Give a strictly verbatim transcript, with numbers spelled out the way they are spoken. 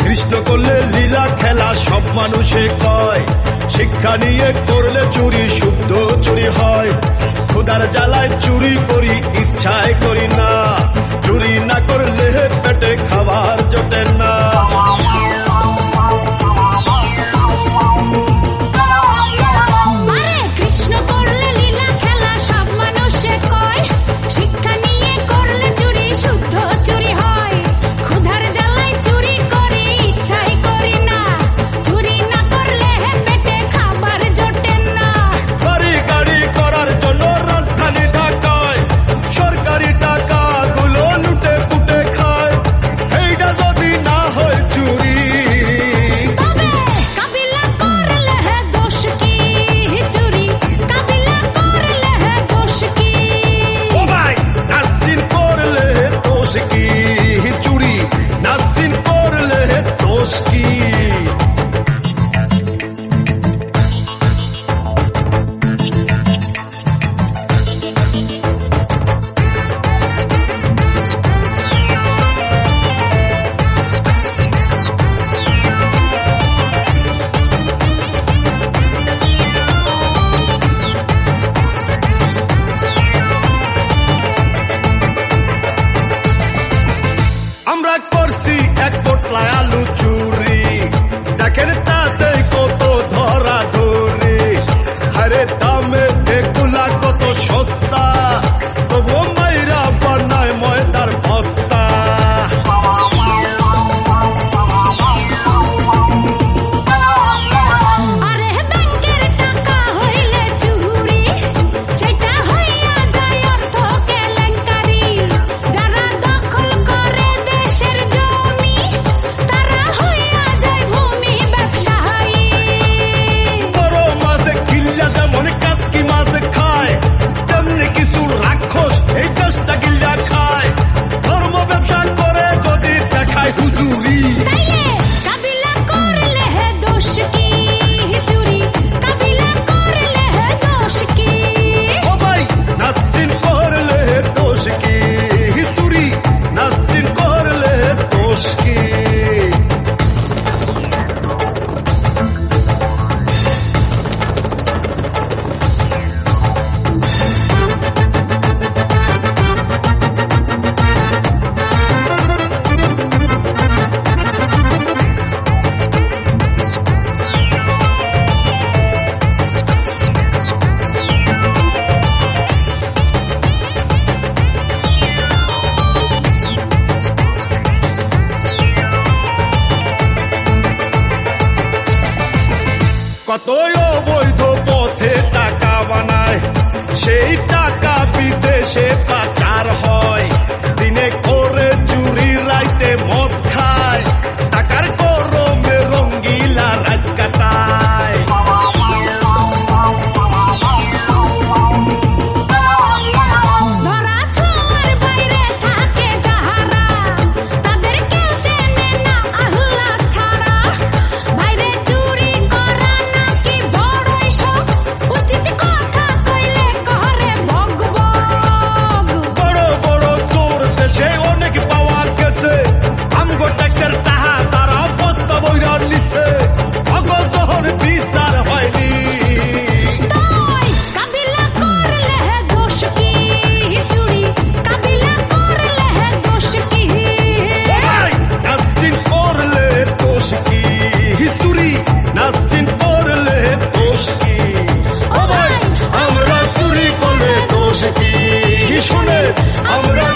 কৃষ্ণ করলে লীলা খেলা সব মানুষে কয়, শিক্ষা নিয়ে করলে চুরি শুদ্ধ চুরি হয়। খোদার জ্বালায় চুরি করি ইচ্ছায় করি না, চুরি না করলে পেটে খাবার জোটে না। আমরা করছি এক পোটলায় আলু চুরি, দেখেন তাতে কত ধরা ধরি। আরে দামে এগুলা কত সস্তা, তবুও মাইরা বানায় ময়দার বস্তা। কতই অবৈধ পথে টাকা বানায়, সেই টাকা বিদেশে পাচার হয়। দিনে করে চুরি রাইতে মদ খায়, টাকার গরমে রঙ্গিলা রাত কাটায়। আমরা